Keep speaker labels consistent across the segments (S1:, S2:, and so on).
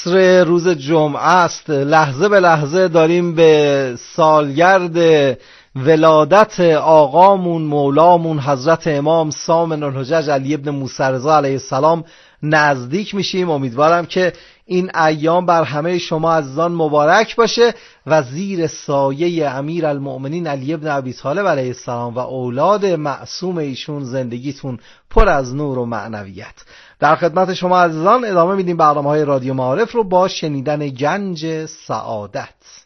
S1: عصر روز جمعه است. لحظه به لحظه داریم به سالگرد ولادت آقامون مولامون حضرت امام سامن الحجج علی ابن موسی رضا علیه السلام نزدیک میشیم. امیدوارم که این ایام بر همه شما عزیزان مبارک باشه و زیر سایه امیر المؤمنین علی ابن ابی طالب علیه السلام و اولاد معصوم ایشون زندگیتون پر از نور و معنویت. در خدمت شما عزیزان ادامه میدیم برنامه‌های رادیو معارف رو با شنیدن گنج سعادت.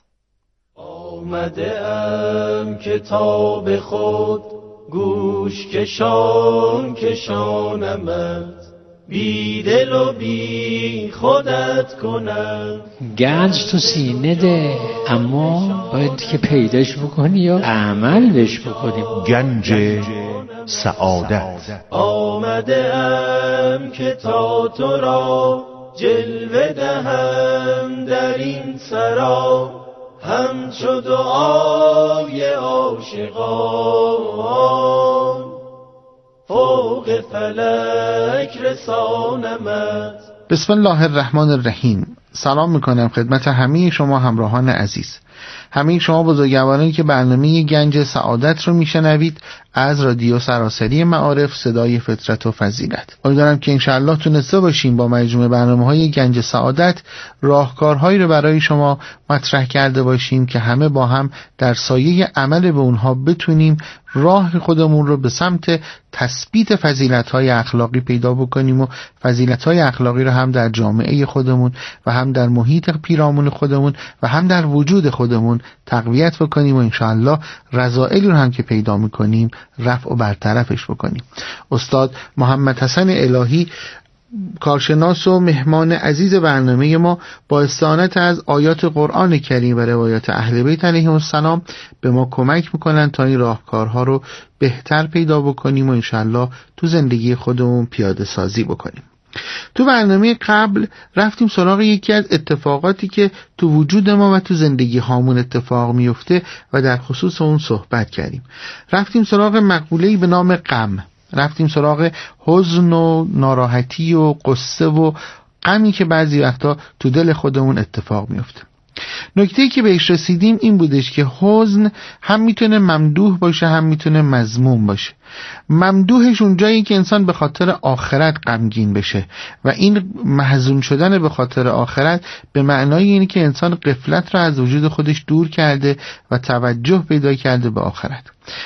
S2: آمده ام کتاب خود گوش کشان کشانمت، بی دل و بی خودت کنم.
S3: گنج تو سینه ده، اما باید که پیداش بکنی یا عمل بهش بکنی.
S4: گنج سعادت.
S2: آمده ام که تا تو را جلوه دهم در این سرا، همچو دعای عاشقان فوق فلک رسانمت.
S5: بسم الله الرحمن الرحیم. سلام میکنم خدمت همه شما همراهان عزیز، همه شما بزرگوارانی که برنامه گنج سعادت رو میشنوید از رادیو سراسری معارف صدای فطرت و فضیلت. امیدوارم که انشاءالله تونسته باشیم با مجموعه برنامه‌های گنج سعادت راهکارهایی رو برای شما مطرح کرده باشیم که همه با هم در سایه عمل به اونها بتونیم راه خودمون رو به سمت تثبیت فضیلت‌های اخلاقی پیدا بکنیم و فضیلت‌های اخلاقی رو هم در جامعه خودمون و هم در محیط پیرامون خودمون و هم در وجود خودمون تقویت بکنیم و انشاءالله رذائلی رو هم که پیدا می‌کنیم رفع و برطرفش بکنیم. استاد محمد حسن الهی، کارشناس و مهمان عزیز برنامه ما، با استعانت از آیات قرآن کریم و روایات اهل بیت علیهم السلام به ما کمک میکنن تا این راهکارها رو بهتر پیدا بکنیم و انشالله تو زندگی خودمون پیاده سازی بکنیم. تو برنامه قبل رفتیم سراغ یکی از اتفاقاتی که تو وجود ما و تو زندگی هامون اتفاق میفته و در خصوص اون صحبت کردیم. رفتیم سراغ مقوله‌ای به نام غم، رفتیم سراغ حزن و ناراحتی و قصه و غمی که بعضی وقتا تو دل خودمون اتفاق میفته. نکته‌ای که بهش رسیدیم این بودش که حزن هم میتونه ممدوح باشه هم میتونه مذموم باشه. ممدوحش اونجایی که انسان به خاطر آخرت غمگین بشه و این محزون شدن به خاطر آخرت به معنای اینه که انسان غفلت را از وجود خودش دور کرده و توجه پیدا کرده به آخرت.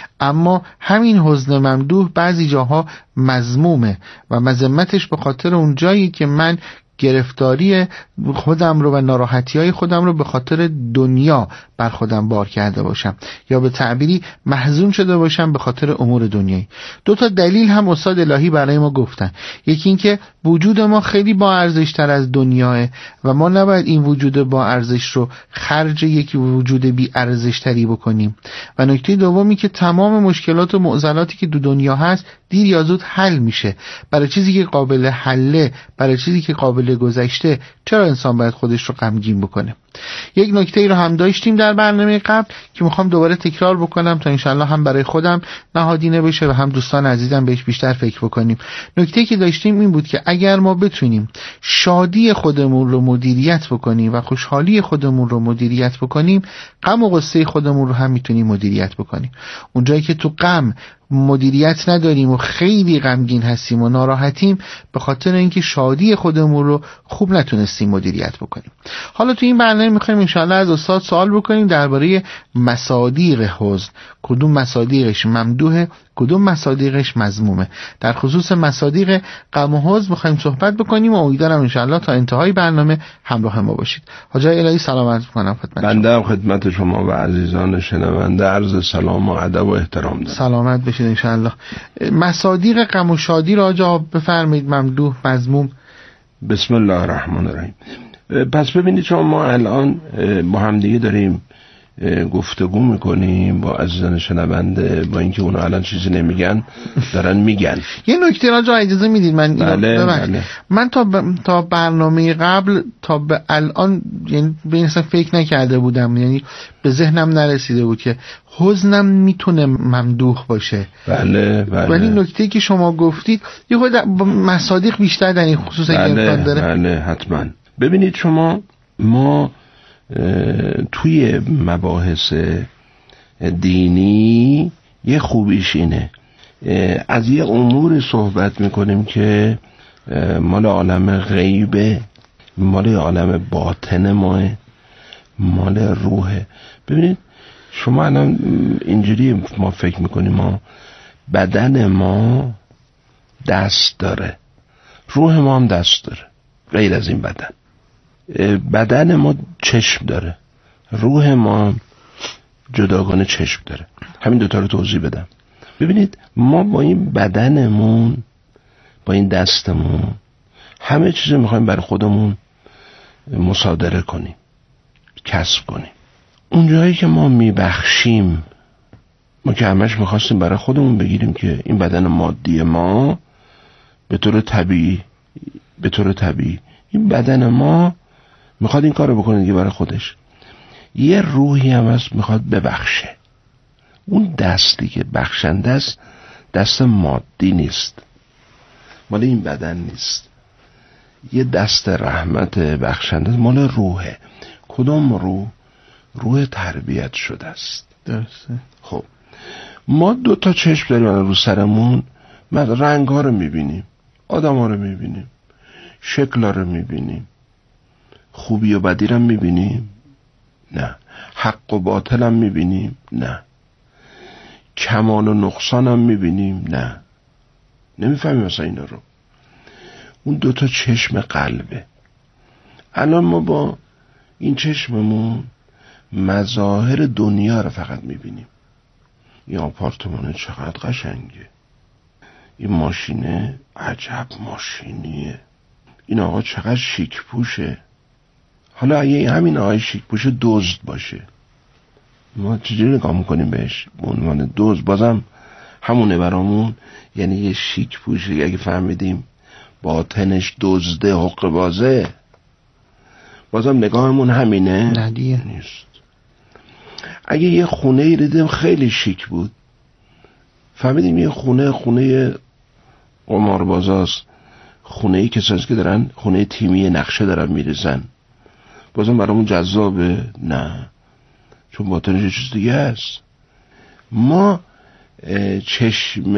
S5: اما همین حزن ممدوح بعضی جاها مذمومه و مذمتش به خاطر اونجایی که من گرفتاری خودم رو و ناراحتی‌های خودم رو به خاطر دنیا بر خودم بار کرده باشم یا به تعبیری محزون شده باشم به خاطر امور دنیایی. دو تا دلیل هم استاد الهی برای ما گفتن. یکی این که وجود ما خیلی با ارزش تر از دنیاه و ما نباید این وجود با ارزش رو خرج یکی وجود بی ارزش تری بکنیم، و نکته دومی که تمام مشکلات و معضلاتی که دو دنیا هست دیر یا زود حل میشه. برای چیزی که قابل حله، برای چیزی که قابل گذشته، چرا انسان باید خودش رو غمگین بکنه؟ یک نکته ای رو هم داشتیم در برنامه قبل که میخوام دوباره تکرار بکنم تا انشالله هم برای خودم نهادینه بشه و هم دوستان عزیزم بهش بیشتر فکر بکنیم. نکته که داشتیم این بود که اگر ما بتونیم شادی خودمون رو مدیریت بکنیم و خوشحالی خودمون رو مدیریت بکنیم، غم و غصه خودمون رو هم میتونیم مدیریت بکنیم. اونجایی که تو غم مدیریت نداریم و خیلی غمگین هستیم و ناراحتیم به خاطر اینکه شادی خودمون رو خوب نتونستیم مدیریت بکنیم. حالا تو این برنامه میخوایم انشاءالله از استاد سوال بکنیم درباره مصادیق حزن، کدوم مصادیقش ممدوحه، کدوم مصادیقش مذمومه. در خصوص مصادیق غم و حزن میخوایم صحبت بکنیم و امیدوارم انشاءالله تا انتهای برنامه همراه ما باشید. حاج الهی سلامت میکنم خدمت
S4: بنده هم خدمت شما و عزیزان شنونده عرض سلام و ادب و احترام دارم.
S5: سلامت باشید انشاءالله. مصادیق غم و شادی را جواب بفرمایید، ممدوح، مذموم.
S4: بسم الله الرحمن الرحیم. پس ببینید شما ما الان با هم دیگه داریم گفتگو میکنیم با عزیزان شنونده، با اینکه اونا الان چیزی نمیگن دارن میگن.
S5: یه نکته را جا اجازه میدید من
S4: بله.
S5: من تا برنامه قبل تا به الان یعنی به این فکر نکرده بودم، یعنی به ذهنم نرسیده بود که حزنم میتونه ممدوح باشه.
S4: بله.
S5: ولی نکته که شما گفتید یه خود مصادیق بیشتر در این خصوص امکان داره.
S4: بله حتما. ببینید شما، ما توی مباحث دینی یه خوبیش اینه، از یه امور صحبت میکنیم که مال عالم غیبه، مال عالم باطن ماه، مال روحه. ببینید شما الان اینجوری ما فکر میکنیم ما بدن ما دست داره، روح ما هم دست داره، غیر از این بدن ما چشم داره، روح ما هم جداگانه چشم داره. همین دوتا رو توضیح بدم. ببینید ما با این بدنمون، با این دستمون، همه چیز میخوایم برای خودمون مصادره کنیم، کسب کنیم. اون جایی که ما میبخشیم، ما که همش میخواستیم برای خودمون بگیریم که این بدن مادی ما به طور طبیعی این بدن ما میخواد این کارو بکنه دیگه برای خودش. یه روحی هم هست میخواد ببخشه. اون دستی که بخشنده است دست مادی نیست، مال این بدن نیست. یه دست رحمت بخشنده مال روحه. کدام روح؟ روح تربیت شده است.
S5: درسته.
S4: خب ما 2 چشم داریم رو سرمون، ما رنگ ها رو میبینیم، آدم ها رو میبینیم، شکل ها رو میبینیم، خوبی و بدی رو میبینیم؟ نه. حق و باطل هم میبینیم؟ نه. کمال و نقصان هم میبینیم؟ نه. نمیفهمیم مثلا اینا رو. اون 2 چشم قلبه. الان ما با این چشممون مظاهر دنیا رو فقط میبینیم. این آپارتمانه چقدر قشنگه، این ماشینه عجب ماشینیه، این آقا چقدر شیک پوشه. حالا اگه همین آقای شیک پوشه دزد باشه، ما چجوری نگاه میکنیم بهش؟ به عنوان دزد. بازم همونه برامون، یعنی یه شیک پوشه اگه فهمیدیم باطنش دزده، حق بازه، بازم نگاهمون همینه؟
S5: نه دیگه
S4: نیست. اگه یه خونه ای دیدیم خیلی شیک بود، فهمیدیم یه خونه قماربازاست، خونه ای کسایی که دارن خونه تیمی نقشه دارن میریزن، بازم برامون جذابه؟ نه، چون باطنش یه چیز دیگه است. ما چشم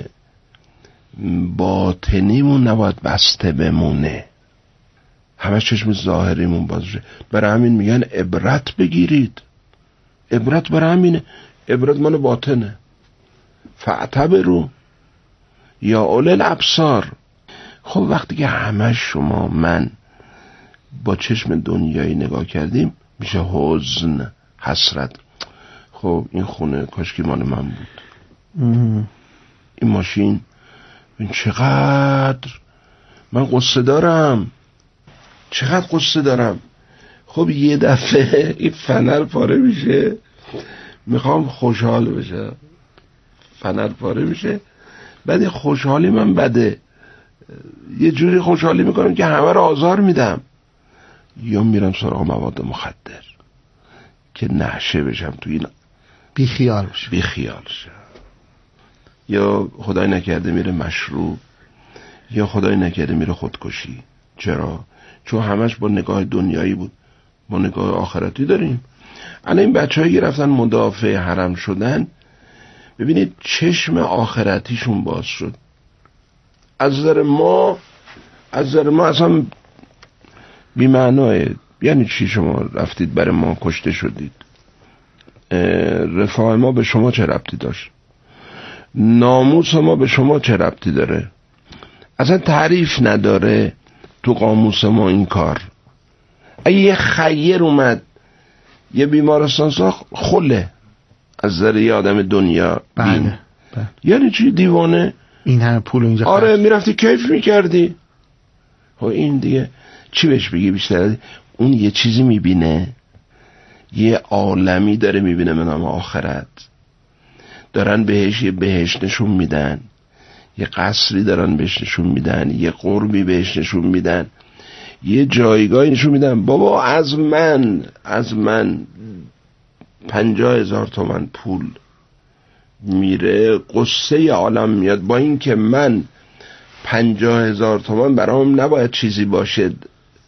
S4: باطنیمون نباید بسته بمونه، همه چشم ظاهریمون باشه. برای همین میگن عبرت بگیرید. عبرت برای همینه، عبرت مال باطنه. فاعتبروا یا اولی الابصار. خب وقتی که همه شما من با چشم دنیایی نگاه کردیم، میشه حزن، حسرت. خب این خونه کاشکی مال من بود، این ماشین، این چقدر من قصه دارم، چقدر قصه دارم. خب یه دفعه این فنر پاره میشه، میخوام خوشحال بشه، فنر پاره میشه، بعد خوشحالی من بده، یه جوری خوشحالی میکنم که همه رو آزار میدم، یا میرم سراغ مواد مخدر که نشه بشم تو این،
S5: بیخیال شم،
S4: یا خدای نکرده میره مشروب، یا خدای نکرده میره خودکشی. چرا؟ چون همش با نگاه دنیایی بود. ما نگاه آخرتی داریم. الان این بچه‌هایی که رفتن مدافع حرم شدن، ببینید چشم آخرتیشون باز شد. از نظر ما اصلا بی‌معناه. یعنی چی شما رفتید برای ما کشته شدید؟ رفاه ما به شما چه ربطی داشت؟ ناموس ما به شما چه ربطی داره؟ اصلا تعریف نداره تو قاموس ما این کار. اگه یه خیر اومد یه بیمارستان ساخت، خله از ذره یه آدم دنیا بین. یعنی چی دیوانه؟
S5: این همه پول اینجا
S4: آره میرفتی کیف میکردی. این دیگه چی بهش بگی بیشتر؟ اون یه چیزی میبینه، یه عالمی داره میبینه به نام آخرت، دارن بهش یه بهشت نشون میدن، یه قصری دارن بهش نشون میدن، یه قربی بهش نشون میدن، یه جایگاهی نشون میدن. بابا از من 50,000 تومن پول میره، قصه عالم میاد. با این که من 50,000 تومن برام نباید چیزی باشه،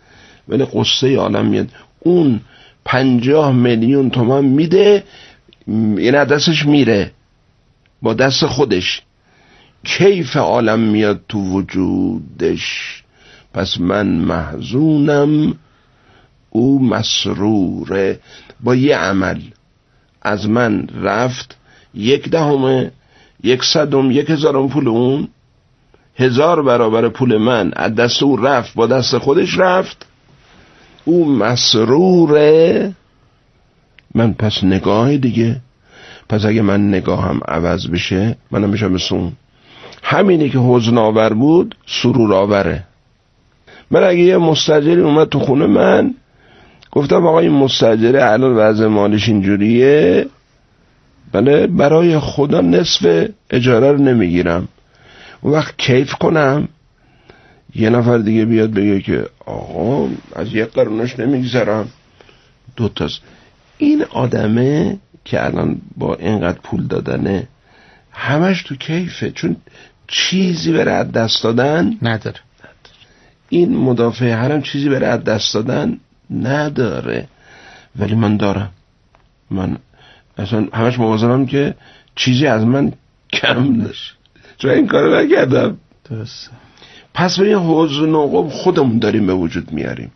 S4: ولی قصه عالم میاد. اون 50 میلیون تومان میده، یعنی دستش میره با دست خودش، کیف عالم میاد تو وجودش. پس من محزونم او مسروره. با یه عمل از من رفت 1/10 1/100 1,000 پول اون، 1000 برابر پول من از دست او رفت، با دست خودش رفت. او مسروره. من پس نگاه دیگه، پس اگه من نگاهم عوض بشه منم میشم مثل اون. همینی که حزن آور بود سرور آوره. من اگه یه مستاجری اومد تو خونه من، گفتم آقا این مستاجره الان وضع مالش اینجوریه، بله برای خدا نصف اجاره رو نمیگیرم، اون وقت کیف کنم یه نفر دیگه بیاد بگه که آقا از 1 قرونش نمیگذرم 2 تاست. این آدمه که الان با اینقدر پول دادنه همش تو کیفه، چون چیزی برای از دست دادن
S5: نداره.
S4: این مدافع حرم چیزی برای از دست دادن نداره، ولی من دارم. من اصلا همش مواظبم که چیزی از من کم نشه، چون این کارو نکردم.
S5: درسته.
S4: پس به این حزن و غم خودمون داریم به وجود میاریم.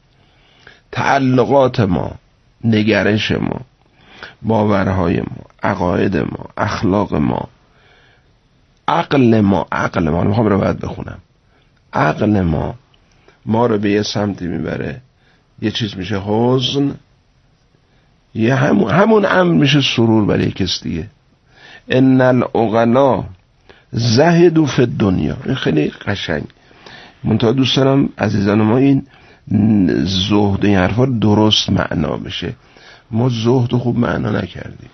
S4: تعلقات ما، نگرش ما، باورهای ما، عقاید ما، اخلاق ما، عقل ما میخوام روایت بخونم. عقل ما رو به یه سمتی میبره، یه چیز میشه حزن، یه همون امر میشه سرور برای کس دیگه. ان العقلا زهدوا فی الدنیا. این خیلی قشنگ. منتها دوست دارم عزیزان ما این زهد این حرفا درست معنا بشه. ما زهد خوب معنا نکردیم.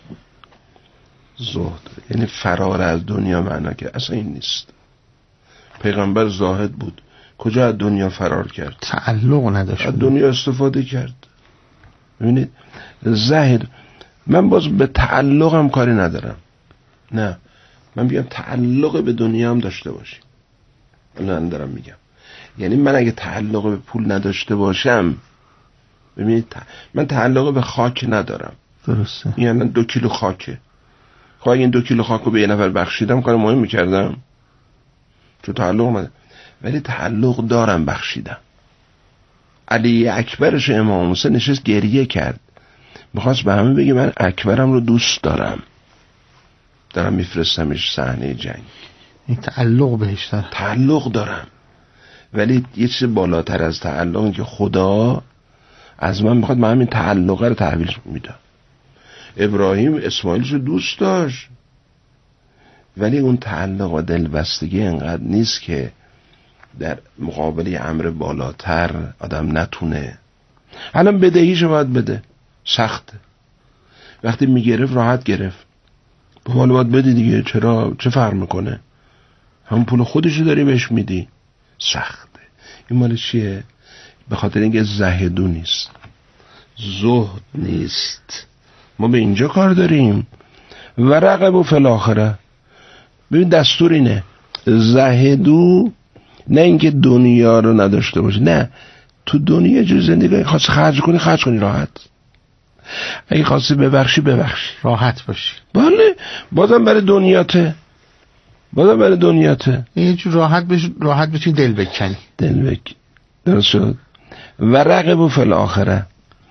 S4: زهد یعنی فرار از دنیا معنا کرد، اصلا این نیست. پیغمبر زاهد بود، کجا از دنیا فرار کرد؟
S5: تعلق نداشت،
S4: از دنیا استفاده کرد. ببینید زاهد، من باز به تعلقم کاری ندارم، نه من میگم تعلق به دنیا هم داشته باشیم. الان دارم میگم یعنی من اگه تعلق به پول نداشته باشم، ببینید من تعلق به خاک ندارم.
S5: درسته.
S4: یعنی 2 کیلو خاکه، خب اگه این 2 کیلو خاک رو به یه نفر بخشیدم کار مهم میکردم، چون تعلق من، ولی تعلق دارم بخشیدم. علی اکبرش امام حسین نشست گریه کرد، میخواست به همه بگه من اکبرم رو دوست دارم میفرستمش صحنه جنگ.
S5: این تعلق بهش دارم،
S4: تعلق دارم، ولی یه چیز بالاتر از تعلق که خدا از من میخواد من همین تعلقه رو تحویل میدم. ابراهیم اسماعیلش رو دوست داشت، ولی اون تعلق و دلبستگی انقدر نیست که در مقابل امر بالاتر آدم نتونه. الان بدهیشو باید بده، سخته. وقتی میگرفت راحت گرفت، حالا باید بده دیگه، چرا؟ چه فرق میکنه؟ همون پول خودشو داری بهش میدی، سخته. این مال چیه؟ به خاطر اینکه زهدو نیست، زهد نیست. ما به اینجا کار داریم. و رقبوا فی الاخره. ببین دستور اینه، زهدو نه اینکه دنیا رو نداشته باشی، نه تو دنیا جو زندگی خواستی خرج کنی راحت، اگه خواستی ببخشی
S5: راحت باشی.
S4: بله بازم برای دنیاته
S5: یه جور راحت بشی دل بکنی.
S4: درست شد. و رقبوا فی الاخره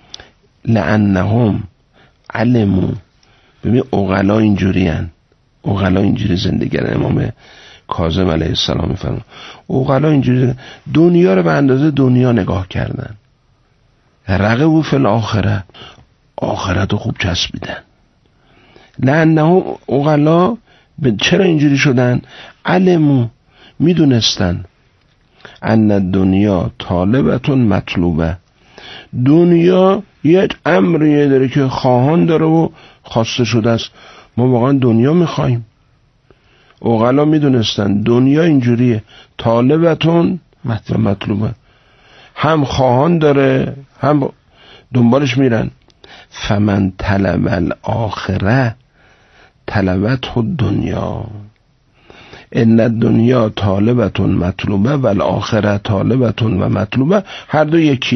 S4: لانهم علموا. ببین عقلا اینجوری زندگی امام کاظم علیه السلام میفرمون. عقلا اینجوری دنیا رو به اندازه دنیا نگاه کردن. رقبوا فی الاخره، آخرت رو خوب چسبیدن. لانهم عقلا چرا اینجوری شدن؟ علموا، میدونستن ان الدنیا طالبتون مطلوبه. دنیا یک امریه داره که خواهان داره و خواسته شده است. ما واقعا دنیا میخوایم. عقلا میدونستن دنیا اینجوریه، طالبتون و مطلوبه، هم خواهان داره هم دنبالش میرن. فمن طلب الاخره طلبته الدنیا. ان الدنیا طالبتون مطلوبه و الاخره طالبتون و مطلوبه. هر دو یکیه.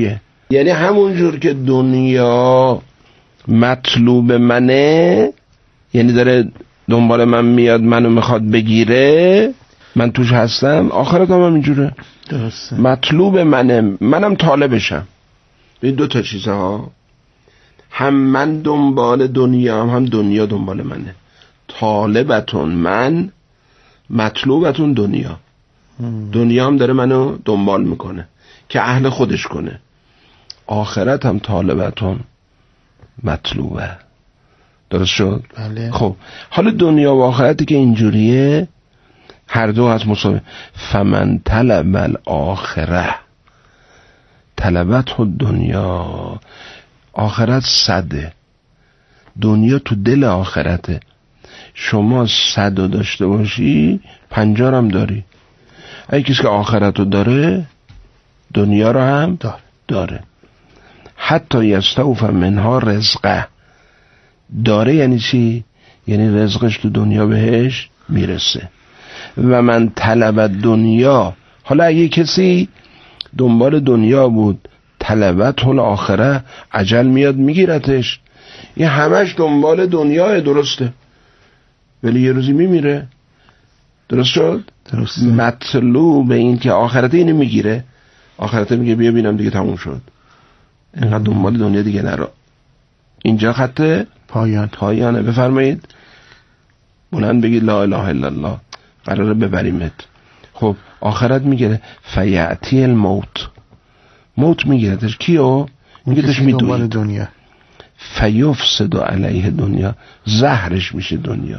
S4: یعنی همون جور که دنیا مطلوب منه، یعنی داره دنبال من میاد، منو میخواد بگیره، من توش هستم، آخرت هم اینجوره.
S5: درسته.
S4: مطلوب منه، منم طالبشم. این دو تا چیزه ها، هم من دنبال دنیا هم دنیا دنبال منه. طالبتون من، مطلوبتون دنیا. دنیا هم داره منو دنبال میکنه که اهل خودش کنه. آخرت هم طالبتون مطلوبه. درست شد؟
S5: بله.
S4: خب حالا دنیا و آخرتی که اینجوریه، هر دو از مساوی. فمن طلب الاخره طلبت دنیا. آخرت صده، دنیا تو دل آخرته. شما 100 رو داشته باشی 50 هم داری. اگه کسی که آخرت رو داره دنیا رو هم داره. حتی یستوف منها رزقه. داره یعنی چی؟ یعنی رزقش تو دنیا بهش میرسه. و من طلب دنیا، حالا اگه کسی دنبال دنیا بود، طلبت الاخره، عجل میاد میگیرتش. این همش دنبال دنیاه، درسته، ولی یه روزی میمیره. درست شد؟
S5: درسته.
S4: مطلوب این که آخرته اینو میگیره، آخرته میگه بیا بینم دیگه تموم شد، اینقدر دنبال دنیا دیگه نرو. اینجا خط پایانه. بفرمایید بلند بگید لا اله الا الله، قراره ببریمت. خب آخرت میگیره. فیعتی الموت، موت میگیرتش. کیو؟ میگیرتش میدوید.
S5: دنیا.
S4: فیفسد علیه دنیا، زهرش میشه دنیا.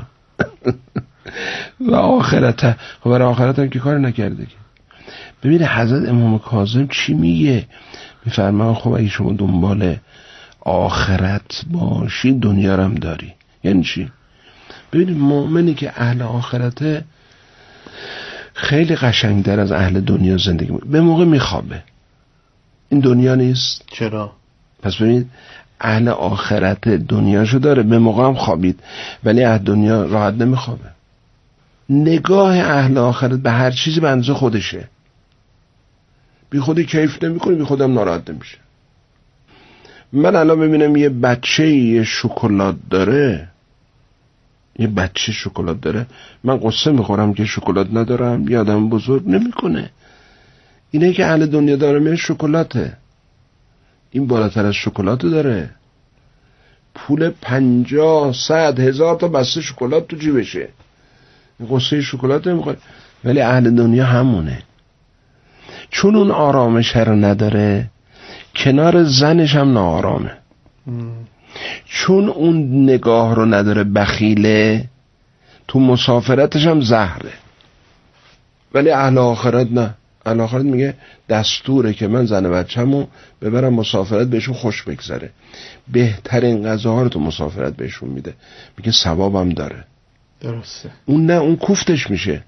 S4: و آخرته. خب برای آخرت هم که کار نکرده که. ببینه حضرت امام کاظم چی میگه؟ میفرما خب اگه شما دنبال آخرت باشی دنیا رو هم داری. یعنی چی؟ ببینید مؤمنی که اهل آخرته خیلی قشنگتر از اهل دنیا زندگی میکنه. به موقع میخوابه. این دنیا نیست.
S5: چرا؟
S4: پس ببینید اهل آخرت دنیاشو داره، به موقع هم خوابید، ولی اهل دنیا راحت نمیخوابه. نگاه اهل آخرت به هر چیزی به اندازه خودشه. بی خودی کیف نمیکنه، بی خودم ناراحت نمیشه. من الان ببینم یه بچه یه شکلات داره، یه بچه شکلات داره، من قصه میخورم که شکلات ندارم. یه آدم بزرگ نمیکنه. اینه که اهل دنیا داره میره شکلاته، این بالاتر از شکلاتو داره. پول 50 100 1000 تا بسته شکلات تو جیبشه، قصه شکلات نمیخواد. ولی اهل دنیا همونه، چون اون آرامش رو نداره، کنار زنش هم ناآرامه. چون اون نگاه رو نداره، بخیله، تو مسافرتش هم زهره. ولی اهل آخرت نه. اهل آخرت میگه دستوره که من زن بچه‌مو ببرم مسافرت، بهشون خوش بگذره، بهترین غذاها رو تو مسافرت بهشون میده، میگه ثوابم داره.
S5: درسته.
S4: اون نه، اون کوفتش میشه،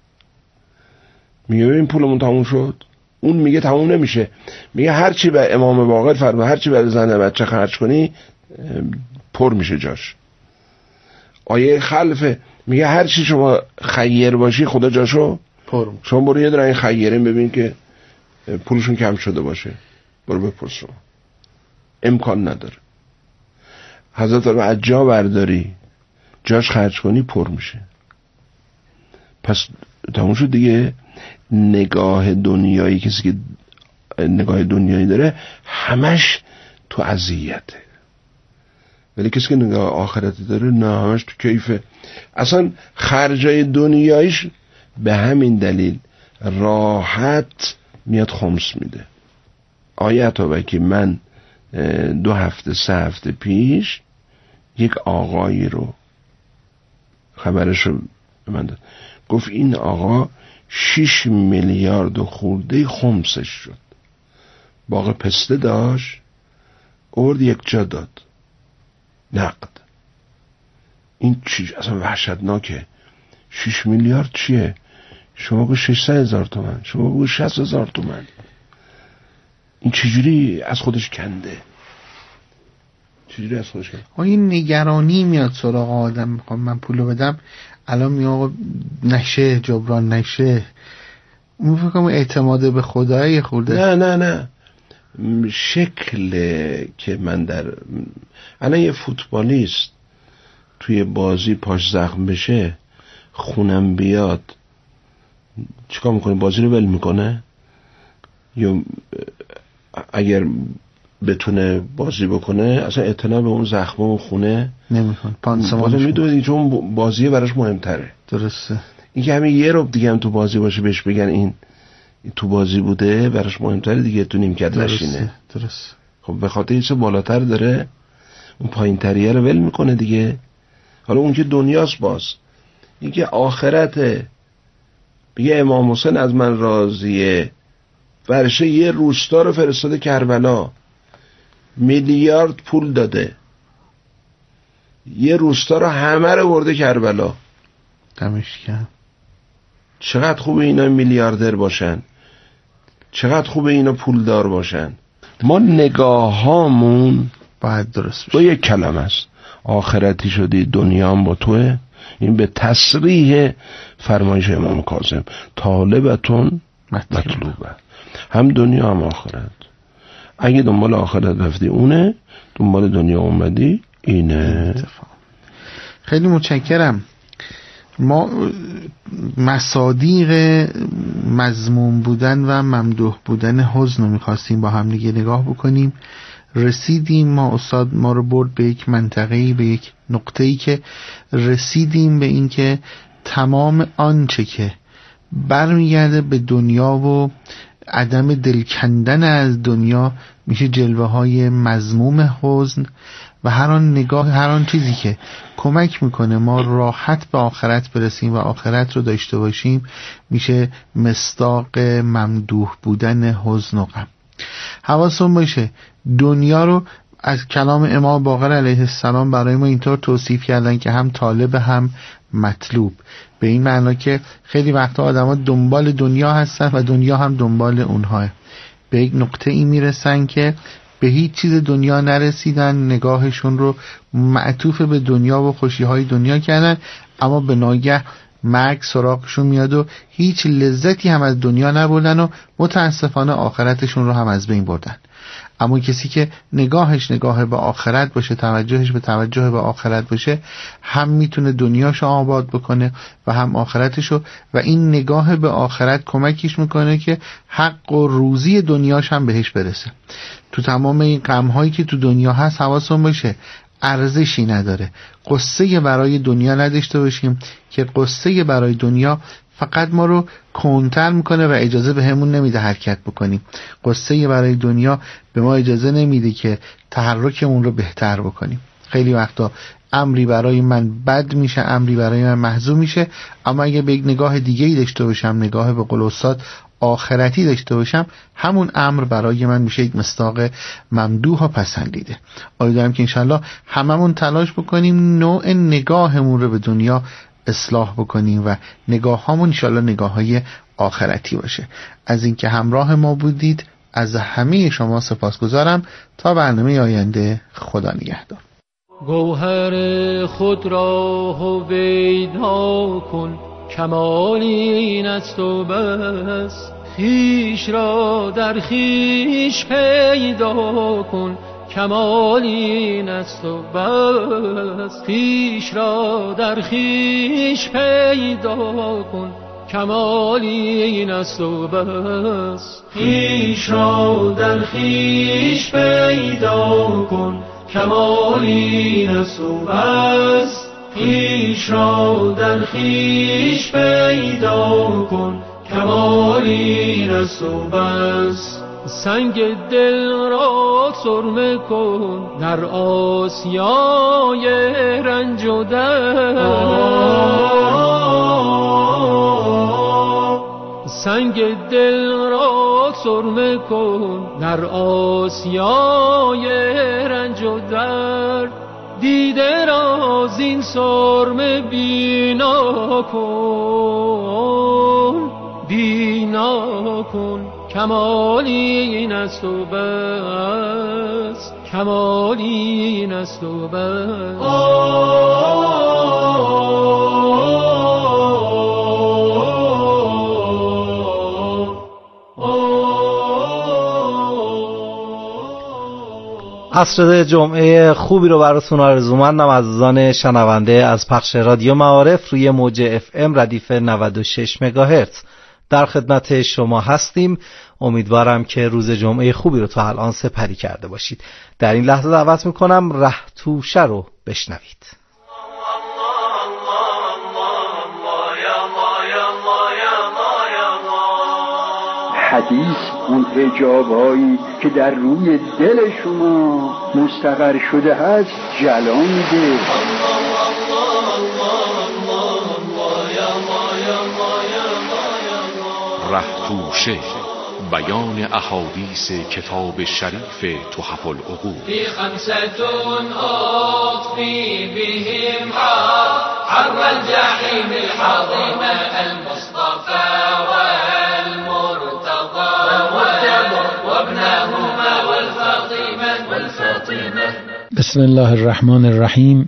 S4: میگه ببین پولمون تموم شد. اون میگه تموم نمیشه، میگه هرچی به امام باقر فرمود هرچی برای زن بچه خرج کنی پر میشه جاش. آیه خلفه میگه هرچی شما خیر باشی خدا جاشو پر. شما برو یه دونه این خیرین ببین که پولشون کم شده باشه، برو بپرس. شما امکان نداره. حضرت رو از جا برداری جاش خرج کنی پر میشه. پس تموم شد دیگه. نگاه دنیایی، کسی که نگاه دنیایی داره همش تو اذیته، ولی کسی که نگاه آخرتی داره نه، همش تو کیفه. اصلا خرجای دنیایش به همین دلیل راحت میاد خمس میده. آیه عطابکی من 2 هفته 3 هفته پیش یک آقایی رو خبرش رو به من داد، گفت این آقا 6 میلیارد و خورده خمسش شد. باغ پسته داشت، آورد یک جا داد نقد. این چی اصلا وحشتناکه. 6 میلیارد چیه؟ شما بگو 600,000 تومان، شما بگو 60,000 تومان. این چجوری از خودش کنده؟ چجوری از خودش کنده؟
S5: این نگرانی میاد سراغ آدم، میخوام من پولو بدم الان میاد نشه، جبران نشه. اون فکر کنم اعتماد به خدای خورده.
S4: نه شکل که من در الان یه فوتبالیست توی بازی پاش زخم بشه خونم بیاد چیکار میکنه؟ بازی رو ول میکنه؟ یا اگر بتونه بازی بکنه اصلا اعتنا به اون زخم و خونه
S5: نمیکنه، پانسمان
S4: میدونی چون بازی براش مهمتره.
S5: درسته.
S4: این که همین یه رب دیگه هم تو بازی باشه بهش بگن این تو بازی بوده براش مهمتره دیگه، تو نیمکت نشینه.
S5: درسته.
S4: خب به خاطر اینکه بالاتر داره اون پایین تریه رو ول میکنه دیگه. حالا اون که دنیاست، باز این که آخرته. بگه امام حسین از من راضیه، ورشه یه روستا رو فرستاده کربلا، میلیارد پول داده، یه روستا رو همه رو برده کربلا.
S5: دمش گرم.
S4: چقدر خوبه اینا میلیاردر باشن، چقدر خوبه اینا پولدار باشن. ما نگاهامون
S5: باید درست بشه.
S4: با یک کلمه است، آخرتی شدی، دنیا هم با توه. این به تصریح فرمایش امام کاظم طالبتون مطلوبه، هم دنیا هم آخرت. اگه دنبال آخرت رفتی اونه، دنبال دنیا اومدی اینه.
S5: خیلی متشکرم. ما مصادیق مذموم بودن و ممدوح بودن حزن رو میخواستیم با هم دیگه نگاه بکنیم. رسیدیم، ما استاد ما رو برد به یک منطقه‌ای، به یک نقطه‌ای که رسیدیم به این که تمام آنچه که برمیگرده به دنیا و عدم دلکندن از دنیا میشه جلوه های مذموم حزن، و هر آن نگاه، هر آن چیزی که کمک میکنه ما راحت به آخرت برسیم و آخرت رو داشته باشیم میشه مصداق ممدوح بودن حزن و غم. حواستون باشه دنیا رو از کلام امام باقر علیه السلام برای ما اینطور توصیف کردن که هم طالب هم مطلوب، به این معنا که خیلی وقتا آدما دنبال دنیا هستن و دنیا هم دنبال اونها. به یک نقطه ای میرسن که به هیچ چیز دنیا نرسیدن، نگاهشون رو معطوف به دنیا و خوشیهای دنیا کردن، اما به ناگه مرگ سراغشون میاد و هیچ لذتی هم از دنیا نبردن و متاسفانه آخرتشون رو هم از بین بردن. اما کسی که نگاهش نگاه به آخرت باشه، توجهش به توجه به آخرت باشه، هم میتونه دنیاشو آباد بکنه و هم آخرتشو، و این نگاه به آخرت کمکیش میکنه که حق و روزی دنیاش هم بهش برسه. تو تمام این غم‌هایی که تو دنیا هست حواسون باشه ارزشی نداره. قصه برای دنیا نداشته باشیم که قصه برای دنیا فقط ما رو کنتر میکنه و اجازه به همون نمیده حرکت بکنیم. قصه برای دنیا به ما اجازه نمیده که تحرکمون رو بهتر بکنیم. خیلی وقتا امری برای من بد میشه، امری برای من محزون میشه، اما اگه به یک نگاه دیگه‌ای داشته باشم، نگاه به قول استاد آخرتی داشته باشم، همون امر برای من میشه یک مصداق ممدوح و پسندیده. امیدوارم که انشالله هممون تلاش بکنیم نوع نگاهمون رو به دنیا اصلاح بکنیم و نگاه هامون انشالله نگاه های آخرتی باشه. از اینکه همراه ما بودید از همه شما سپاسگزارم. تا برنامه آینده، خدا نگهدار.
S2: گوهر خود را هویدا کن، کمال این است و بس. خویش را در خویش پیدا کن، کمال این است و بس. خویش را در خویش پیدا کن، کمال این است و بس. خویش را در خویش پیدا کن، کمال این است و بس. خویش را در خویش پیدا کن، کمال این است و بس. سنگ دل را سرمه کن در آسیای رنج و درد. سنگ دل را سرمه کن در آسیای رنج و درد. دیده را زین سرمه بینا کن، بینا کن، کمالی این است و بس، کمالی این است و بس.
S1: عصر جمعه خوبی رو براتون آرزومندم عزیزان شنونده از پخش رادیو معارف روی موج FM ردیف 96 مگاهرتز. در خدمت شما هستیم. امیدوارم که روز جمعه خوبی رو تا الان سپری کرده باشید. در این لحظه دعوت میکنم رهتوشه رو بشنوید.
S6: حدیث اون حجابایی که در روی دل شما مستقر شده هست جلا میده.
S7: رهتوشه، بیان احادیث کتاب شریف تحف العقول.
S2: فی خمسة أطفی بهم حر الجحیم الحظیم المصطفى والمرتضى وابنهما والفاطمة.
S3: بسم الله الرحمن الرحیم.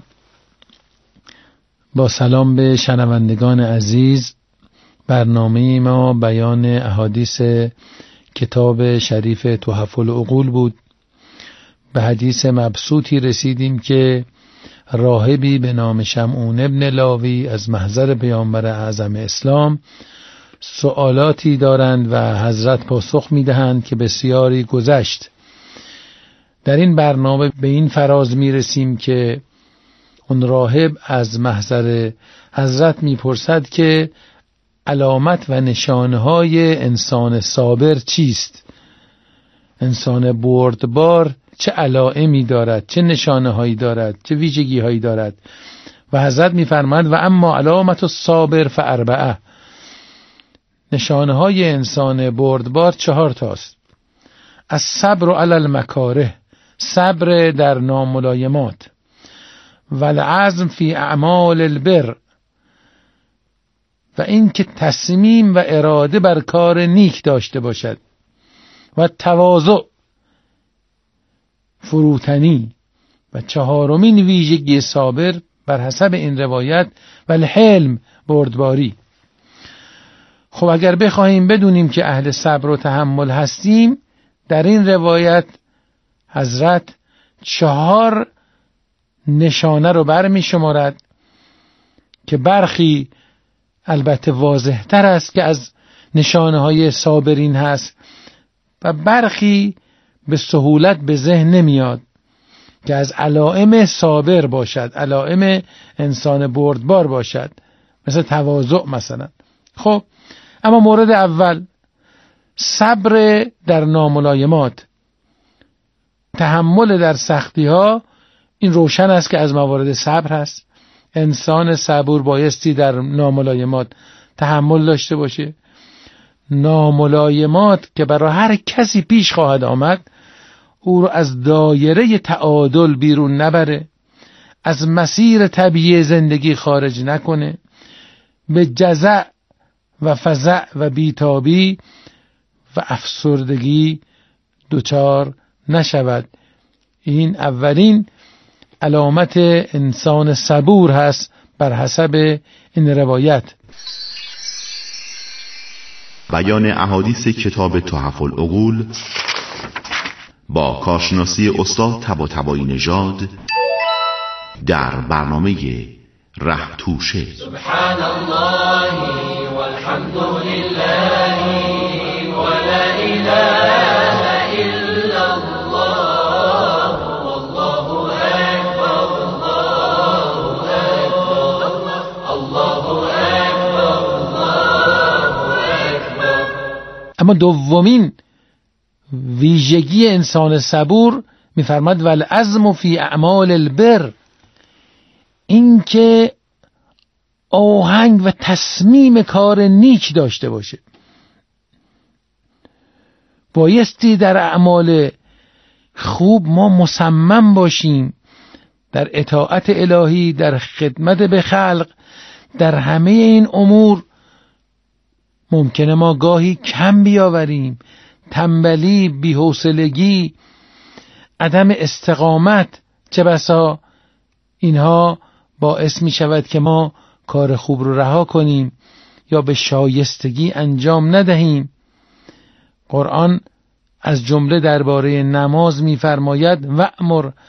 S3: با سلام به شنوندگان عزیز، برنامه ما بیان احادیث کتاب شریف تحف العقول بود. به حدیث مبسوطی رسیدیم که راهبی به نام شمعون ابن لاوی از محضر پیامبر اعظم اسلام سوالاتی دارند و حضرت پاسخ میدهند که بسیاری گذشت. در این برنامه به این فراز میرسیم که اون راهب از محضر حضرت میپرسد که علامت و نشانهای انسان صابر چیست؟ انسان بردبار چه علائمی دارد؟ چه نشانه‌هایی دارد؟ چه ویژگی‌هایی دارد؟ و حضرت می‌فرماید و اما علامت الصابر فاربعه. نشانه‌های انسان بردبار 4 تاست. الصبر علی المکاره، صبر در ناملایمات، و العزم فی اعمال البر، و این که تصمیم و اراده بر کار نیک داشته باشد، و تواضع، فروتنی، و 4مین ویژگی صابر بر حسب این روایت و الحلم، بردباری. خب اگر بخواهیم بدونیم که اهل صبر و تحمل هستیم، در این روایت حضرت 4 نشانه رو برمی شمارد که برخی البته واضح تر است که از نشانه های صابرین هست و برخی به سهولت به ذهن نمیاد که از علائم صابر باشد، علائم انسان بردبار باشد، مثل تواضع مثلا. خب اما مورد اول، صبر در ناملایمات، تحمل در سختی ها، این روشن است که از موارد صبر هست. انسان صبور بایستی در ناملایمات تحمل داشته باشه. ناملایمات که برای هر کسی پیش خواهد آمد او رو از دایره تعادل بیرون نبره، از مسیر طبیعی زندگی خارج نکنه، به جزع و فزع و بیتابی و افسردگی دچار نشود. این اولین علامت انسان صبور هست بر حسب این روایت.
S8: بیان احادیث کتاب تحف العقول با کارشناسی استاد طباطبایی نژاد در برنامه رهتوشه.
S2: سبحان الله والحمد لله ولا اله الا الله والله اکبر الله اکبر الله اکبر.
S3: اما دومین ویژگی انسان صبور می‌فرماد والعزم فی اعمال البر، این که آهنگ و تصمیم کار نیک داشته باشه. بایستی در اعمال خوب ما مصمم باشیم، در اطاعت الهی، در خدمت به خلق، در همه این امور. ممکنه ما گاهی کم بیاوریم، تنبلی، بی‌حوصلگی، عدم استقامت، چه بسا اینها باعث می شود که ما کار خوب رو رها کنیم یا به شایستگی انجام ندهیم. قرآن از جمله درباره نماز می‌فرماید: وأمر